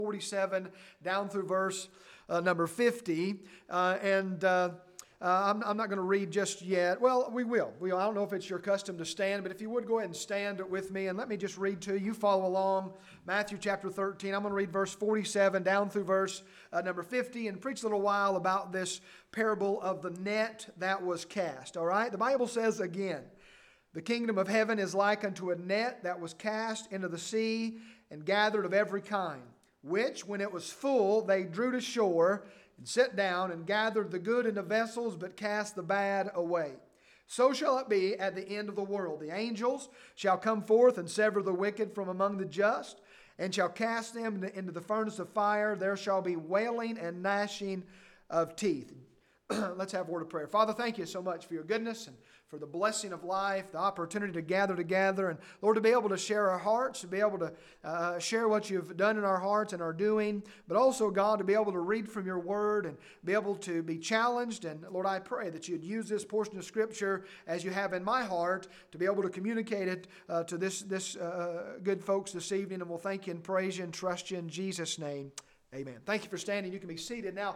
47 down through verse number 50. I'm not going to read just yet. Well, we will. I don't know if it's your custom to stand, but if you would go ahead and stand with me and let me just read to you. You follow along. Matthew chapter 13. I'm going to read verse 47 down through verse number 50 and preach a little while about this parable of the net that was cast. All right? The Bible says again, "The kingdom of heaven is like unto a net that was cast into the sea and gathered of every kind, which, when it was full, they drew to shore and sat down and gathered the good into vessels, but cast the bad away. So shall it be at the end of the world. The angels shall come forth and sever the wicked from among the just, and shall cast them into the furnace of fire. There shall be wailing and gnashing of teeth." Let's have a word of prayer. Father, thank you so much for your goodness and for the blessing of life, the opportunity to gather together, and Lord, to be able to share our hearts, to be able to share what you've done in our hearts and are doing, but also, God, to be able to read from your word and be able to be challenged. And Lord, I pray that you'd use this portion of Scripture as you have in my heart to be able to communicate it to this good folks this evening. And we'll thank you and praise you and trust you in Jesus' name. Amen. Thank you for standing. You can be seated now.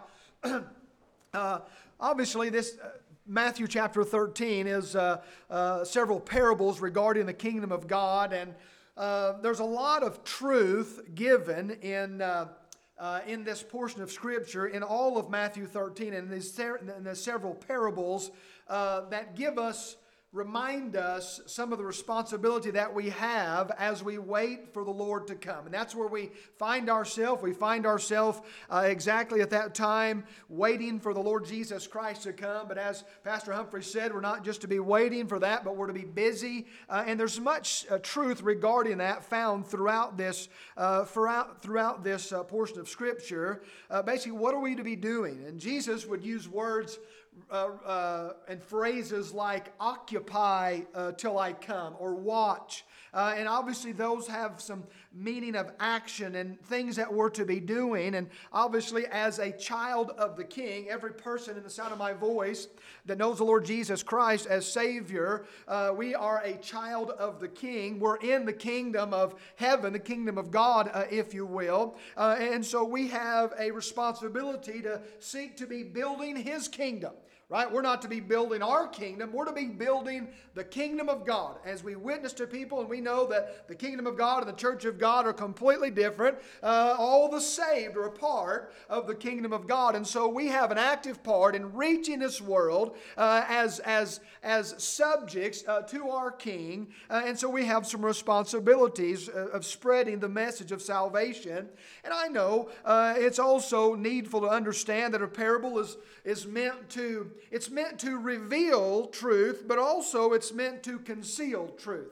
Obviously, this Matthew chapter 13 is several parables regarding the kingdom of God, and there's a lot of truth given in this portion of Scripture in all of Matthew 13, and there's several parables that remind us some of the responsibility that we have as we wait for the Lord to come. And that's where we find ourselves. We find ourselves exactly at that time waiting for the Lord Jesus Christ to come. But as Pastor Humphrey said, we're not just to be waiting for that, but we're to be busy. And there's much truth regarding that found throughout this portion of Scripture. Basically, what are we to be doing? And Jesus would use words and phrases like occupy till I come, or watch. And obviously those have some meaning of action and things that we're to be doing. And obviously, as a child of the King, every person in the sound of my voice that knows the Lord Jesus Christ as Savior, we are a child of the King. We're in the kingdom of heaven, the kingdom of God, if you will. And so we have a responsibility to seek to be building His kingdom. Right? We're not to be building our kingdom. We're to be building the kingdom of God. As we witness to people, and we know that the kingdom of God and the church of God are completely different. All the saved are a part of the kingdom of God. And so we have an active part in reaching this world as subjects to our King. And so we have some responsibilities of spreading the message of salvation. And I know it's also needful to understand that a parable is meant to reveal truth, but also it's meant to conceal truth.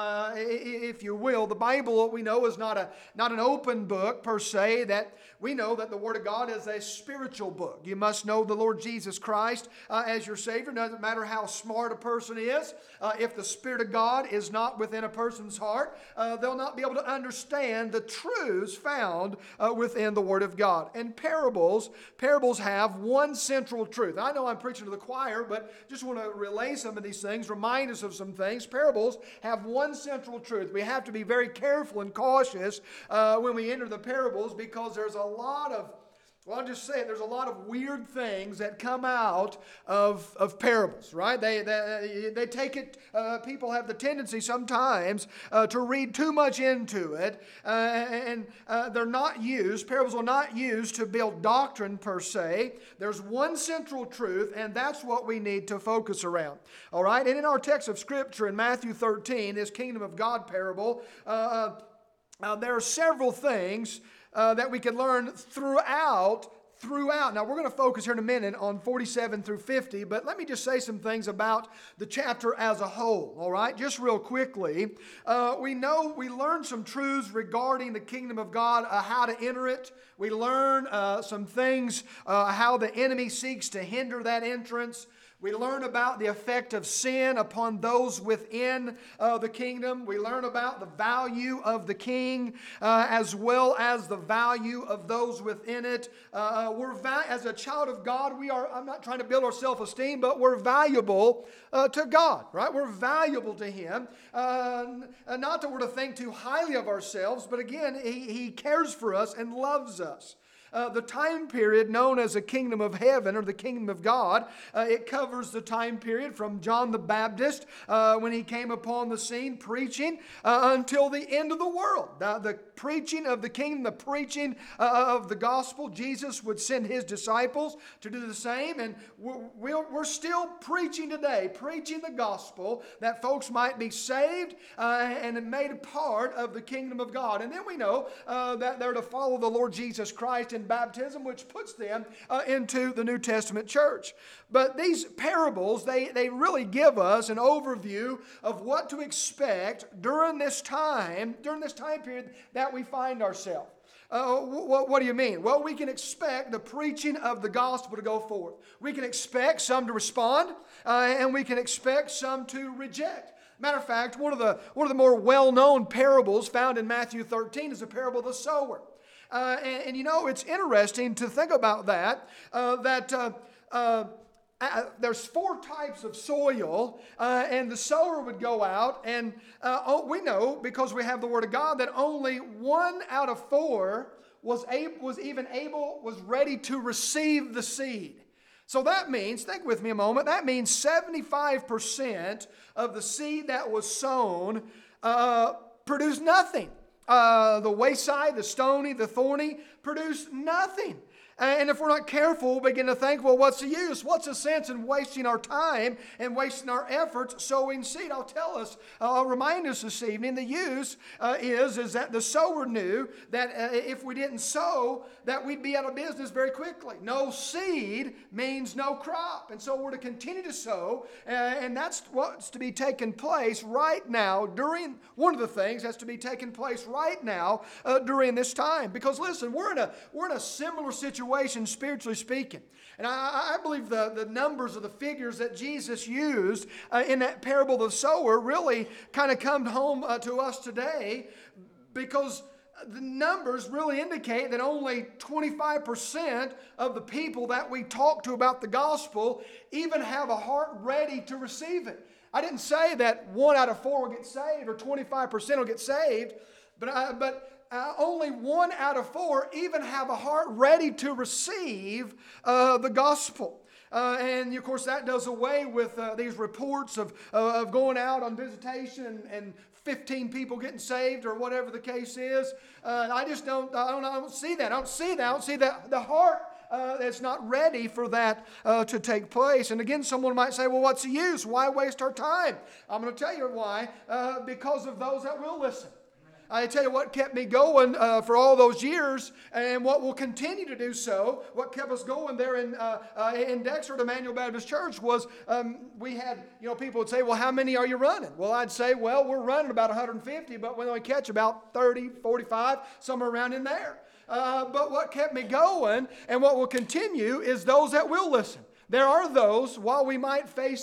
If you will, the Bible, we know, is not an open book per se. That we know that the Word of God is a spiritual book. You must know the Lord Jesus Christ as your Savior. Doesn't matter how smart a person is. If the Spirit of God is not within a person's heart, they'll not be able to understand the truths found within the Word of God. And parables have one central truth. I know I'm preaching to the choir, but just want to relay some of these things, remind us of some things. Parables have one central truth. We have to be very careful and cautious when we enter the parables, because there's a lot of, well, I'll just say it, there's a lot of weird things that come out of parables, right? They take it, people have the tendency sometimes to read too much into it, and they're not used, parables are not used to build doctrine per se. There's one central truth, and that's what we need to focus around, all right? And in our text of Scripture in Matthew 13, this kingdom of God parable, there are several things that we can learn throughout. Now, we're going to focus here in a minute on 47 through 50, but let me just say some things about the chapter as a whole, all right? Just real quickly. We learn some truths regarding the kingdom of God, how to enter it. We learn some things, how the enemy seeks to hinder that entrance. We learn about the effect of sin upon those within the kingdom. We learn about the value of the king as well as the value of those within it. As a child of God, I'm not trying to build our self-esteem, but we're valuable to God, right? We're valuable to Him. Not that we're to think too highly of ourselves, but again, He cares for us and loves us. The time period known as the kingdom of heaven or the kingdom of God, it covers the time period from John the Baptist when he came upon the scene preaching until the end of the world. The preaching of the kingdom, the preaching of the gospel, Jesus would send His disciples to do the same, and we're still preaching today, preaching the gospel that folks might be saved and made a part of the kingdom of God. And then we know that they're to follow the Lord Jesus Christ in baptism, which puts them into the New Testament church. But these parables, they really give us an overview of what to expect during this time period that we find ourselves. What do you mean? Well, we can expect the preaching of the gospel to go forth. We can expect some to respond, and we can expect some to reject. Matter of fact, one of the more well-known parables found in Matthew 13 is the parable of the sower. And you know, it's interesting to think about that there's 4 types of soil, and the sower would go out, and we know, because we have the Word of God, that only 1 out of 4 was ready to receive the seed. So that means, think with me a moment, that means 75% of the seed that was sown produced nothing. The wayside, the stony, the thorny produced nothing. And if we're not careful, we'll begin to think, well, what's the use? What's the sense in wasting our time and wasting our efforts sowing seed? I'll remind us this evening, the use is that the sower knew that if we didn't sow, that we'd be out of business very quickly. No seed means no crop. And so we're to continue to sow, and that's what's to be taking place right now one of the things that's to be taking place right now during this time. Because listen, we're in a similar situation spiritually speaking. And I believe the numbers or the figures that Jesus used in that parable of the sower really kind of come home to us today, because the numbers really indicate that only 25% of the people that we talk to about the gospel even have a heart ready to receive it. I didn't say that 1 out of 4 will get saved or 25% will get saved, but only 1 out of 4 even have a heart ready to receive the gospel. And of course that does away with these reports of going out on visitation and 15 people getting saved or whatever the case is. I don't see that. I don't see that the heart that's not ready for that to take place. And again, someone might say, well, what's the use? Why waste our time? I'm going to tell you why. Because of those that will listen. I tell you what kept me going for all those years, and what will continue to do so, what kept us going there in Dexter at Emmanuel Baptist Church was we had, people would say, well, how many are you running? Well, I'd say, well, we're running about 150, but we only catch about 30, 45, somewhere around in there. But what kept me going and what will continue is those that will listen. There are those, while we might face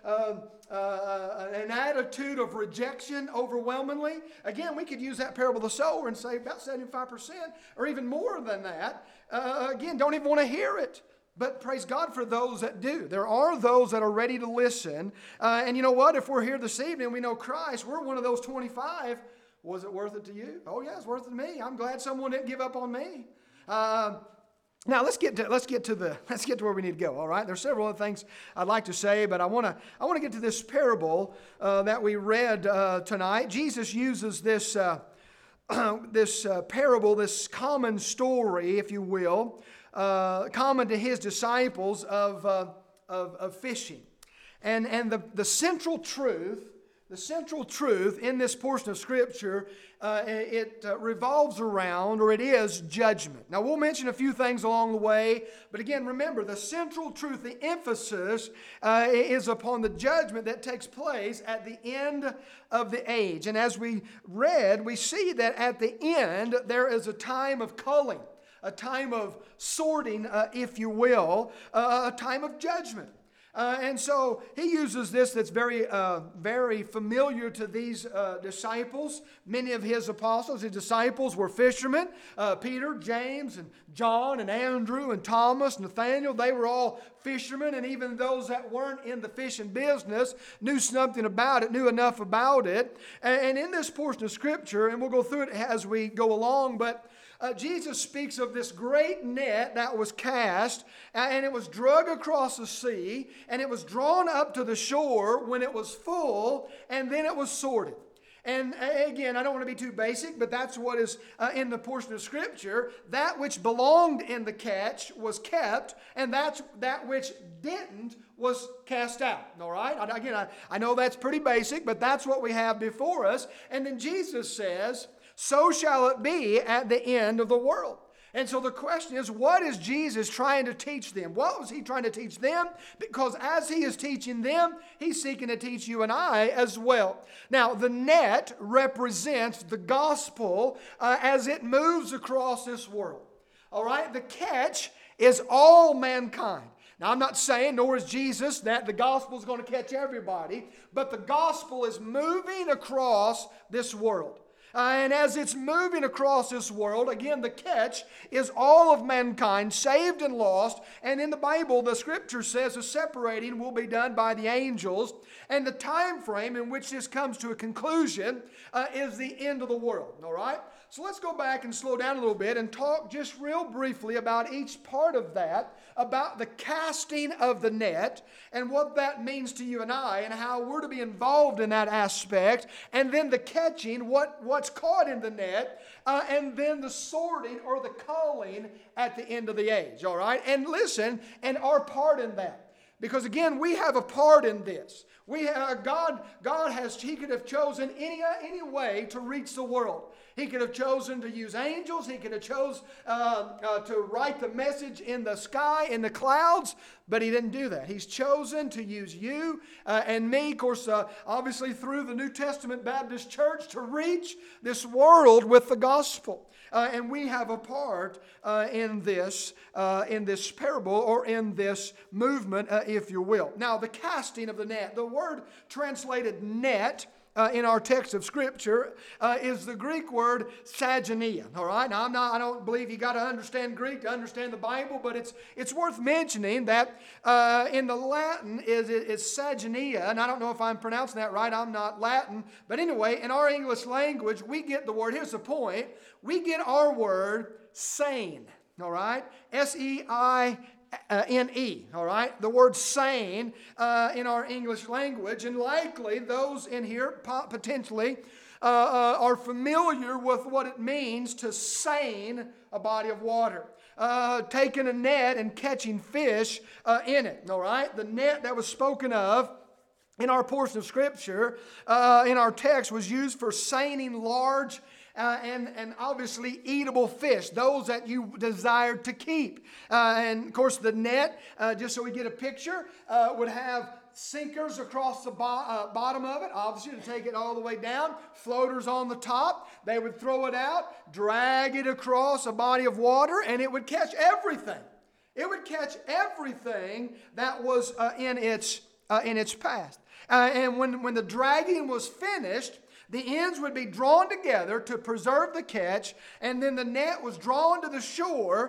an attitude of rejection overwhelmingly. Again, we could use that parable of the sower and say about 75% or even more than that. Again, don't even want to hear it. But praise God for those that do. There are those that are ready to listen. And you know what? If we're here this evening and we know Christ, we're one of those 25. Was it worth it to you? Oh, yeah, it's worth it to me. I'm glad someone didn't give up on me. Now let's get to where we need to go. All right, there's several other things I'd like to say, but I want to get to this parable that we read tonight. Jesus uses this parable, this common story, if you will, common to His disciples of fishing, and the central truth. The central truth in this portion of Scripture, it revolves around, or it is, judgment. Now, we'll mention a few things along the way, but again, remember, the central truth, the emphasis is upon the judgment that takes place at the end of the age. And as we read, we see that at the end, there is a time of culling, a time of sorting, if you will, a time of judgment. And so he uses this that's very familiar to these disciples. Many of his apostles, his disciples, were fishermen. Peter, James, and John, and Andrew, and Thomas, Nathaniel, they were all fishermen. And even those that weren't in the fishing business knew something about it, knew enough about it. And in this portion of Scripture, and we'll go through it as we go along, but Jesus speaks of this great net that was cast, and it was dragged across the sea, and it was drawn up to the shore when it was full, and then it was sorted. And again, I don't want to be too basic, but that's what is in the portion of Scripture. That which belonged in the catch was kept, and that which didn't was cast out. All right? Again, I know that's pretty basic, but that's what we have before us. And then Jesus says, so shall it be at the end of the world. And so the question is, what is Jesus trying to teach them? What was he trying to teach them? Because as he is teaching them, he's seeking to teach you and I as well. Now, the net represents the gospel as it moves across this world. All right? The catch is all mankind. Now, I'm not saying, nor is Jesus, that the gospel is going to catch everybody, but the gospel is moving across this world. And as it's moving across this world, again, the catch is all of mankind, saved and lost. And in the Bible, the Scripture says the separating will be done by the angels. And the time frame in which this comes to a conclusion is the end of the world. All right? So let's go back and slow down a little bit and talk just real briefly about each part of that, about the casting of the net and what that means to you and I and how we're to be involved in that aspect, and then the catching, what's caught in the net, and then the sorting or the culling at the end of the age, all right? And listen, and our part in that. Because again, we have a part in this. God has, he could have chosen any way to reach the world. He could have chosen to use angels. He could have chose to write the message in the sky, in the clouds, but he didn't do that. He's chosen to use you and me, of course, obviously through the New Testament Baptist Church, to reach this world with the gospel. And we have a part in this parable, or in this movement, if you will. Now, the casting of the net, the word translated net in our text of Scripture is the Greek word sagenia. All right, now I don't believe you got to understand Greek to understand the Bible, but it's worth mentioning that in the Latin it's sagenia, and I don't know if I'm pronouncing that right. I'm not Latin, but anyway, in our English language, we get the word. Here's the point: we get our word sane. All right, S-E-I-N-E, all right? The word sane in our English language, and likely those in here potentially are familiar with what it means to seine a body of water. Taking a net and catching fish in it, all right? The net that was spoken of in our portion of Scripture, in our text, was used for seining large and obviously eatable fish, those that you desired to keep. And of course the net, just so we get a picture, would have sinkers across the bottom of it, obviously to take it all the way down, floaters on the top. They would throw it out, drag it across a body of water, and it would catch everything. It would catch everything that was in its path. And when the dragging was finished, the ends would be drawn together to preserve the catch, and then the net was drawn to the shore,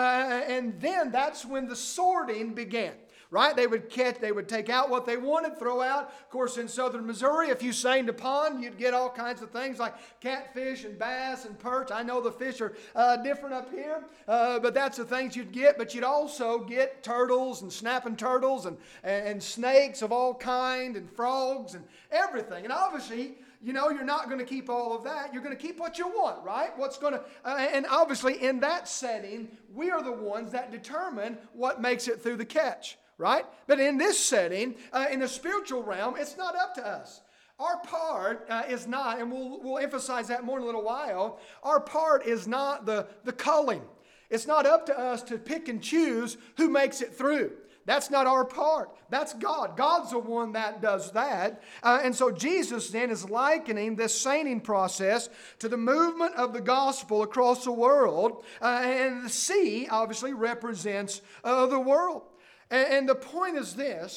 and then that's when the sorting began. Right? They would take out what they wanted, throw out. Of course, in southern Missouri, if you seined a pond, you'd get all kinds of things like catfish and bass and perch. I know the fish are different up here, but that's the things you'd get. But you'd also get turtles and snapping turtles and snakes of all kind and frogs and everything. And obviously, you know, you're not going to keep all of that. You're going to keep what you want, right? And obviously in that setting, we are the ones that determine what makes it through the catch, right? But in this setting, in the spiritual realm, it's not up to us. Our part is not, and we'll emphasize that more in a little while, our part is not the culling. It's not up to us to pick and choose who makes it through. That's not our part. That's God. God's the one that does that. And so Jesus then is likening this seining process to the movement of the gospel across the world. And the sea obviously represents the world. And the point is this,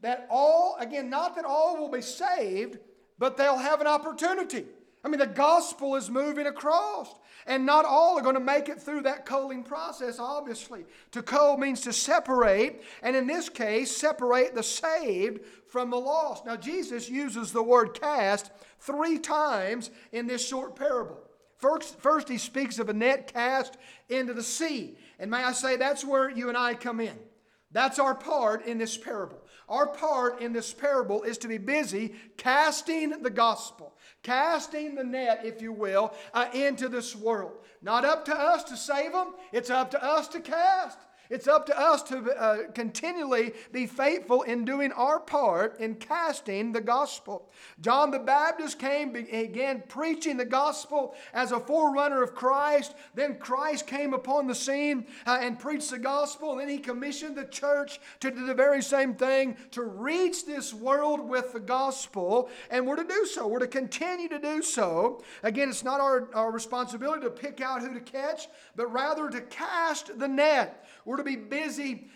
that all, again, not that all will be saved, but they'll have an opportunity. I mean, the gospel is moving across. And not all are going to make it through that culling process, obviously. To cull means to separate, and in this case, separate the saved from the lost. Now, Jesus uses the word cast 3 times in this short parable. First, he speaks of a net cast into the sea. And may I say, that's where you and I come in. That's our part in this parable. Our part in this parable is to be busy casting the gospel, casting the net, if you will, into this world. Not up to us to save them. It's up to us to cast. It's up to us to continually be faithful in doing our part in casting the gospel. John the Baptist began preaching the gospel as a forerunner of Christ. Then Christ came upon the scene and preached the gospel. And then he commissioned the church to do the very same thing, to reach this world with the gospel. And we're to do so. We're to continue to do so. Again, it's not our responsibility to pick out who to catch, but rather to cast the net. We're to be busy,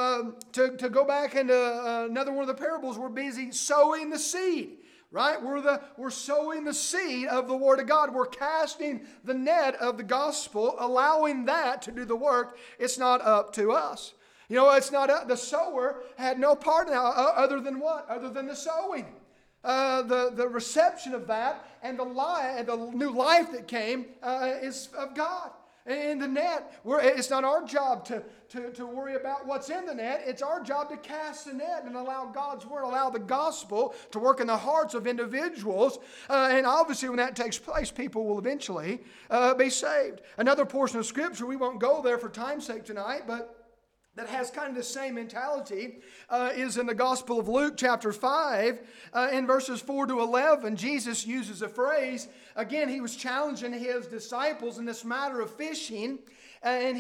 to go back into another one of the parables, we're busy sowing the seed, right? We're sowing the seed of the Word of God. We're casting the net of the gospel, allowing that to do the work. It's not up to us. You know, it's not the sower had no part in that other than what? Other than the sowing. The reception of that and the new life that came is of God. In the net, it's not our job to worry about what's in the net. It's our job to cast the net and allow God's Word, allow the gospel to work in the hearts of individuals. And obviously when that takes place, people will eventually be saved. Another portion of Scripture, we won't go there for time's sake tonight, but that has kind of the same mentality is in the Gospel of Luke chapter 5 in verses 4 to 11. Jesus uses a phrase. Again, he was challenging his disciples in this matter of fishing. And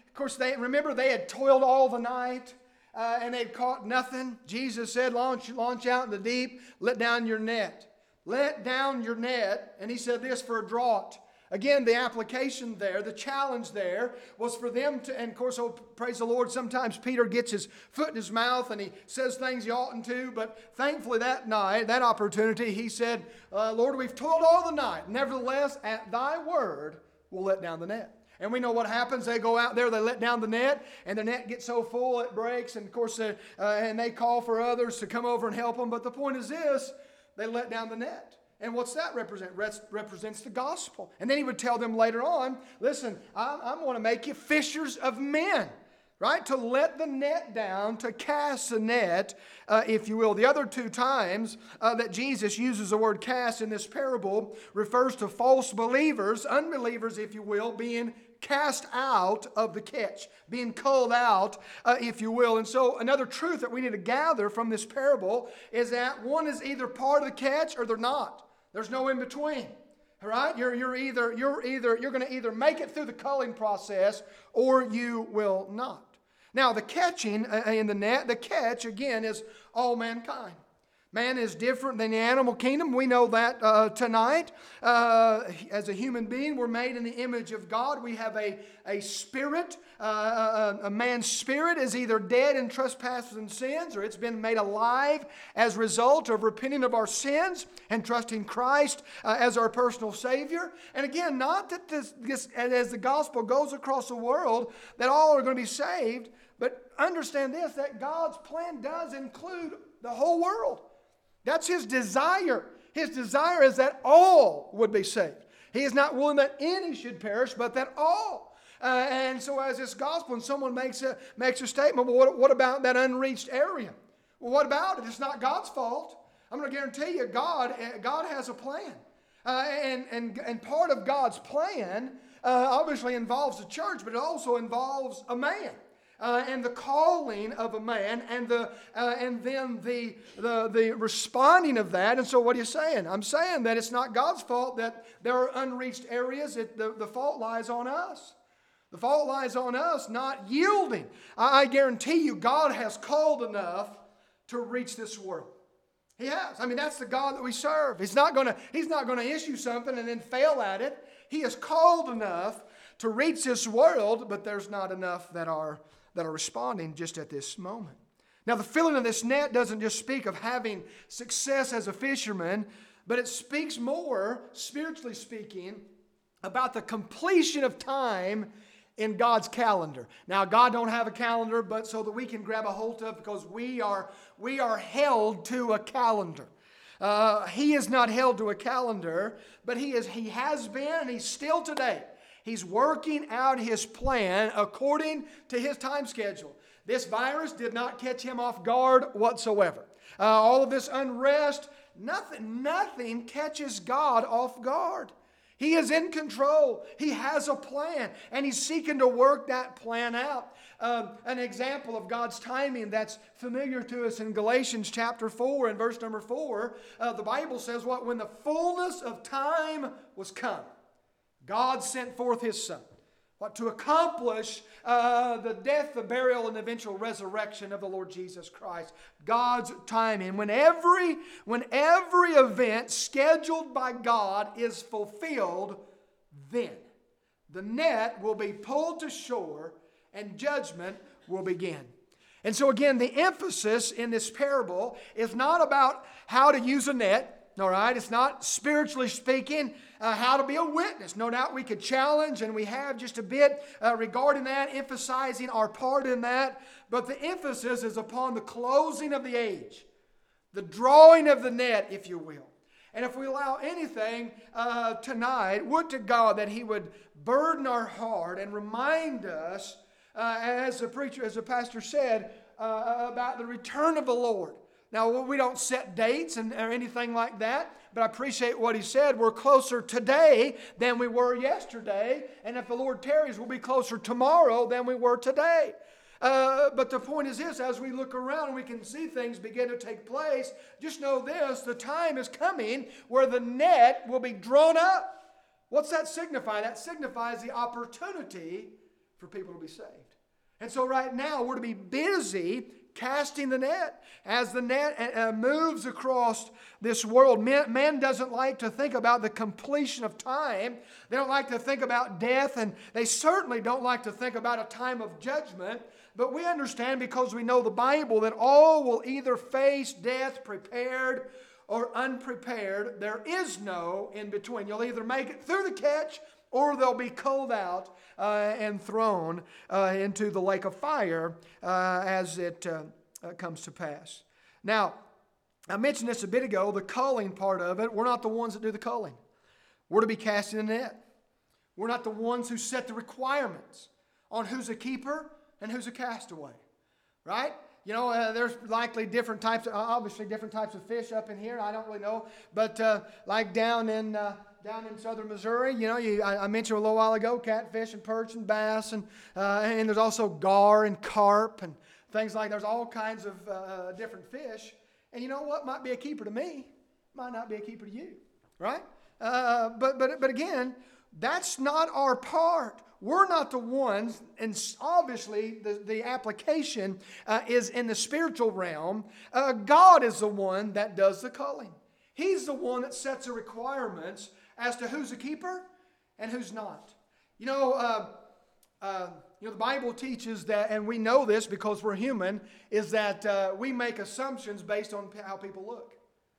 they had toiled all the night and they'd caught nothing. Jesus said, launch out in the deep, let down your net. Let down your net. And he said this for a draught. Again, the application there, the challenge there was for them to, and of course, oh, praise the Lord, sometimes Peter gets his foot in his mouth and he says things he oughtn't to, but thankfully that night, that opportunity, he said, Lord, we've toiled all the night. Nevertheless, at thy word, we'll let down the net. And we know what happens. They go out there, they let down the net, and the net gets so full it breaks. And of course, and they call for others to come over and help them. But the point is this, they let down the net. And what's that represent? Represents the gospel. And then he would tell them later on, listen, I'm going to make you fishers of men, right? To let the net down, to cast the net, if you will. The other 2 times that Jesus uses the word cast in this parable refers to false believers, unbelievers, if you will, being cast out of the catch, being culled out, if you will. And so another truth that we need to gather from this parable is that one is either part of the catch or they're not. There's no in between. All right? You're going to either make it through the culling process or you will not. Now, the catching in the net, the catch, again, is all mankind. Man is different than the animal kingdom. We know that tonight. As a human being, we're made in the image of God. We have a spirit. A man's spirit is either dead in trespasses and sins, or it's been made alive as a result of repenting of our sins and trusting Christ as our personal Savior. And again, not that this, as the gospel goes across the world, that all are going to be saved, but understand this, that God's plan does include the whole world. That's His desire. His desire is that all would be saved. He is not willing that any should perish, but that all. And so as this gospel, and someone makes a statement, well, what about that unreached area? Well, what about it? It's not God's fault. I'm going to guarantee you, God has a plan. And part of God's plan obviously involves the church, but it also involves a man. And the calling of a man, and then the responding of that. And so what are you saying? I'm saying that it's not God's fault that there are unreached areas. The fault lies on us. The fault lies on us not yielding. I guarantee you God has called enough to reach this world. He has. I mean, that's the God that we serve. He's not going to issue something and then fail at it. He has called enough to reach this world, but there's not enough that are responding just at this moment. Now, the filling of this net doesn't just speak of having success as a fisherman, but it speaks more, spiritually speaking, about the completion of time in God's calendar. Now, God don't have a calendar, but so that we can grab a hold of, because we are held to a calendar. He is not held to a calendar, but he has been, and he's still today. He's working out his plan according to his time schedule. This virus did not catch him off guard whatsoever. All of this unrest, nothing catches God off guard. He is in control. He has a plan, and he's seeking to work that plan out. An example of God's timing that's familiar to us in Galatians chapter 4 and verse number 4, the Bible says, "What? When the fullness of time was come, God sent forth his Son." What? To accomplish the death, the burial, and eventual resurrection of the Lord Jesus Christ. God's timing. When every event scheduled by God is fulfilled, then the net will be pulled to shore and judgment will begin. And so again, the emphasis in this parable is not about how to use a net. All right, it's not, spiritually speaking, how to be a witness. No doubt we could challenge, and we have just a bit regarding that, emphasizing our part in that. But the emphasis is upon the closing of the age, the drawing of the net, if you will. And if we allow anything tonight, would to God that He would burden our heart and remind us, as the pastor said, about the return of the Lord. Now, we don't set dates or anything like that, but I appreciate what he said. We're closer today than we were yesterday, and if the Lord tarries, we'll be closer tomorrow than we were today. But the point is this, as we look around and we can see things begin to take place, just know this, the time is coming where the net will be drawn up. What's that signify? That signifies the opportunity for people to be saved. And so right now, we're to be busy casting the net. As the net moves across this world, man doesn't like to think about the completion of time. They don't like to think about death, and they certainly don't like to think about a time of judgment. But we understand, because we know the Bible, that all will either face death prepared or unprepared. There is no in between. You'll either make it through the catch, or they'll be culled out and thrown into the lake of fire as it comes to pass. Now, I mentioned this a bit ago, the culling part of it. We're not the ones that do the culling. We're to be casting the net. We're not the ones who set the requirements on who's a keeper and who's a castaway. Right? You know, there's likely different types of fish up in here. I don't really know. But like down in southern Missouri, you know, I mentioned a little while ago, catfish and perch and bass, and there's also gar and carp and things like that. There's all kinds of different fish. And you know what? Might be a keeper to me. Might not be a keeper to you. Right? But again, that's not our part. We're not the ones, and obviously the application is in the spiritual realm. God is the one that does the culling. He's the one that sets the requirements as to who's a keeper and who's not. You know, the Bible teaches that, and we know this because we're human, is that we make assumptions based on how people look.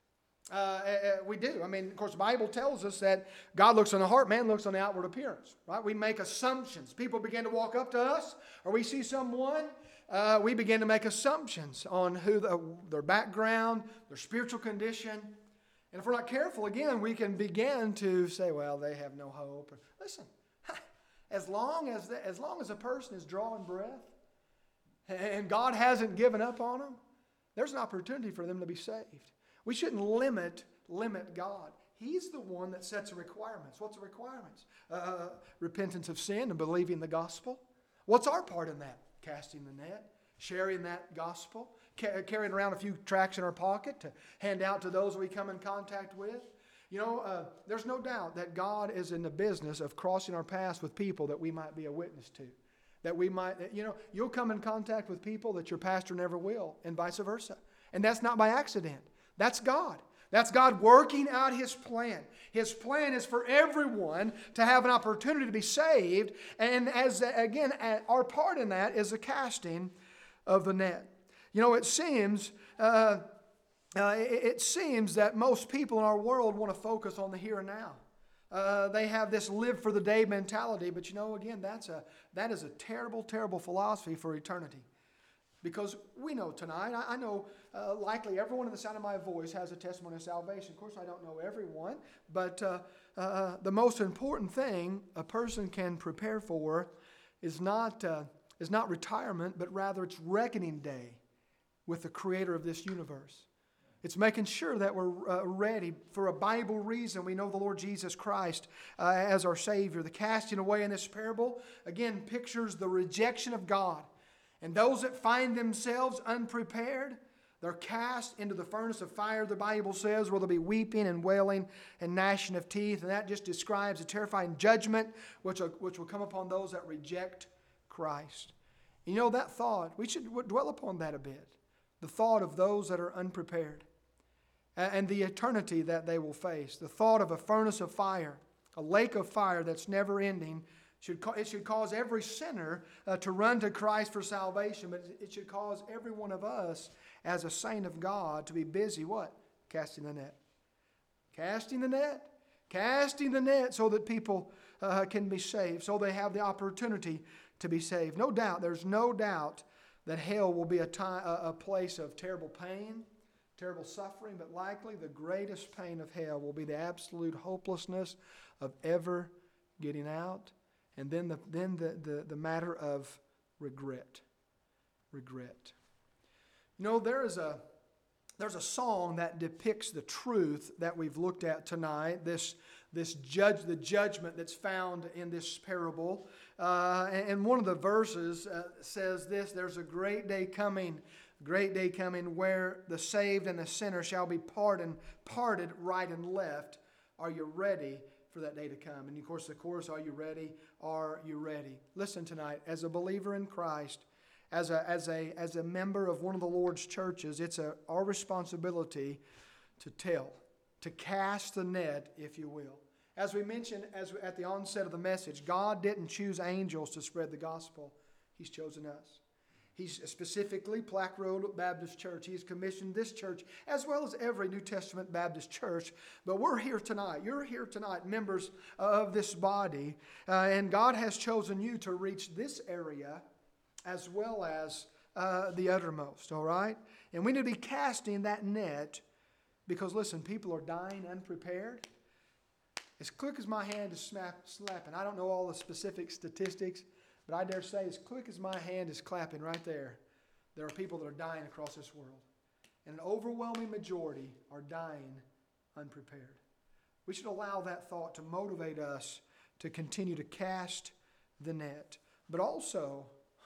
We do. I mean, of course, the Bible tells us that God looks on the heart, man looks on the outward appearance. Right? We make assumptions. People begin to walk up to us, or we see someone, we begin to make assumptions on who their background, their spiritual condition. And if we're not careful, again, we can begin to say, well, they have no hope. Listen, as long as a person is drawing breath and God hasn't given up on them, there's an opportunity for them to be saved. We shouldn't limit God. He's the one that sets the requirements. What's the requirements? Repentance of sin and believing the gospel. What's our part in that? Casting the net, sharing that gospel, carrying around a few tracts in our pocket to hand out to those we come in contact with. You know, there's no doubt that God is in the business of crossing our paths with people that we might be a witness to. That we might, you'll come in contact with people that your pastor never will, and vice versa. And that's not by accident. That's God. That's God working out His plan. His plan is for everyone to have an opportunity to be saved. And our part in that is the casting of the net. it seems that most people in our world want to focus on the here and now. They have this live for the day mentality, but again, that is a terrible, terrible philosophy for eternity. Because we know tonight, I know likely everyone in the sound of my voice has a testimony of salvation. Of course, I don't know everyone, but the most important thing a person can prepare for is not retirement, but rather it's reckoning day with the Creator of this universe. It's making sure that we're ready for a Bible reason. We know the Lord Jesus Christ as our Savior. The casting away in this parable, again, pictures the rejection of God. And those that find themselves unprepared, they're cast into the furnace of fire, the Bible says, where there'll be weeping and wailing and gnashing of teeth. And that just describes a terrifying judgment which will come upon those that reject Christ. That thought, we should dwell upon that a bit. The thought of those that are unprepared and the eternity that they will face. The thought of a furnace of fire, a lake of fire that's never ending. It should cause every sinner to run to Christ for salvation, but it should cause every one of us as a saint of God to be busy, what? Casting the net. Casting the net. Casting the net so that people can be saved, so they have the opportunity to be saved. No doubt, there's no doubt that hell will be a place of terrible pain, terrible suffering, but likely the greatest pain of hell will be the absolute hopelessness of ever getting out. And then the matter of regret. Regret. There's a song that depicts the truth that we've looked at tonight. The judgment that's found in this parable. And one of the verses says this: "There's a great day coming where the saved and the sinner shall be parted right and left. Are you ready for that day to come?" And of course, the chorus, "Are you ready? Are you ready?" Listen tonight, as a believer in Christ, as a member of one of the Lord's churches, it's our responsibility to cast the net, if you will. As we mentioned at the onset of the message, God didn't choose angels to spread the gospel. He's chosen us. He's specifically Plaque Road Baptist Church. He's commissioned this church as well as every New Testament Baptist church. But we're here tonight. You're here tonight, members of this body. And God has chosen you to reach this area as well as the uttermost. All right? And we need to be casting that net because, listen, people are dying unprepared. As quick as my hand is slapping, I don't know all the specific statistics, but I dare say as quick as my hand is clapping right there, there are people that are dying across this world. And an overwhelming majority are dying unprepared. We should allow that thought to motivate us to continue to cast the net. But also,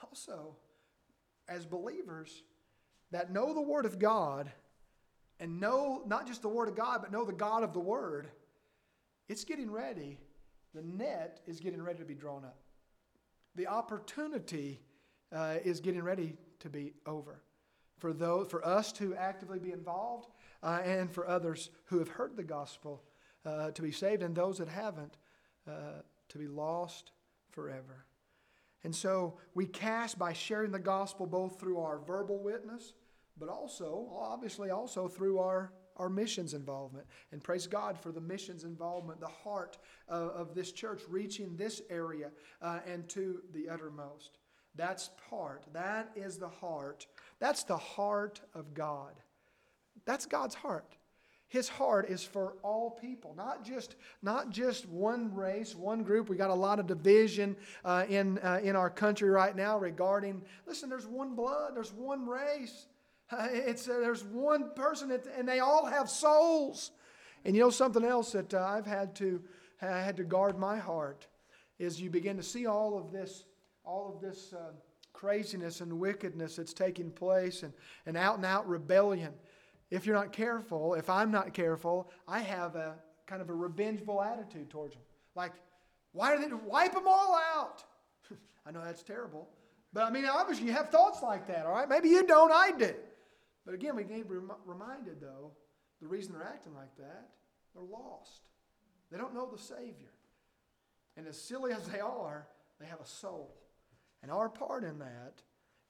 as believers that know the Word of God and know not just the Word of God, but know the God of the Word, it's getting ready. The net is getting ready to be drawn up. The opportunity is getting ready to be over. For us to actively be involved and for others who have heard the gospel to be saved and those that haven't to be lost forever. And so we cast by sharing the gospel both through our verbal witness, but obviously also through our missions involvement. And praise God for the missions involvement, the heart of this church reaching this area and to the uttermost. That is the heart. That's the heart of God. That's God's heart. His heart is for all people, not just one race, one group. We got a lot of division in our country right now regarding, listen, there's one blood, there's one race. There's one person, and they all have souls. And something else that I've had to guard my heart is you begin to see all of this craziness and wickedness that's taking place and out rebellion. If you're not careful, if I'm not careful, I have a kind of a revengeful attitude towards them. Like, why do they wipe them all out? I know that's terrible. But obviously you have thoughts like that, all right? Maybe you don't, I do. But again, we need to be reminded, though, the reason they're acting like that, they're lost. They don't know the Savior. And as silly as they are, they have a soul. And our part in that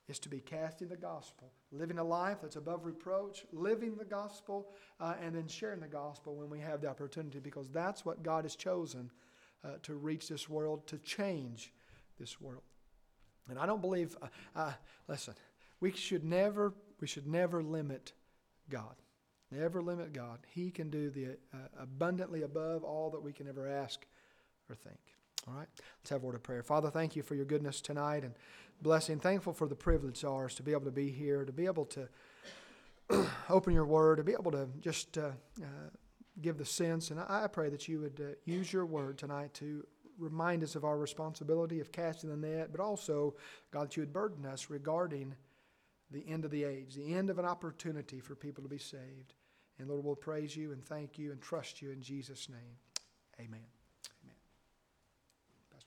is to be casting the gospel, living a life that's above reproach, living the gospel, and then sharing the gospel when we have the opportunity, because that's what God has chosen to reach this world, to change this world. And I don't believe, listen, we should never limit God. Never limit God. He can do the abundantly above all that we can ever ask or think. All right? Let's have a word of prayer. Father, thank you for your goodness tonight and blessing. Thankful for the privilege ours to be able to be here, to be able to open your word, to be able to just give the sense. And I pray that you would use your word tonight to remind us of our responsibility of casting the net, but also, God, that you would burden us regarding the end of the age, the end of an opportunity for people to be saved. And Lord, we'll praise you and thank you and trust you in Jesus' name. Amen.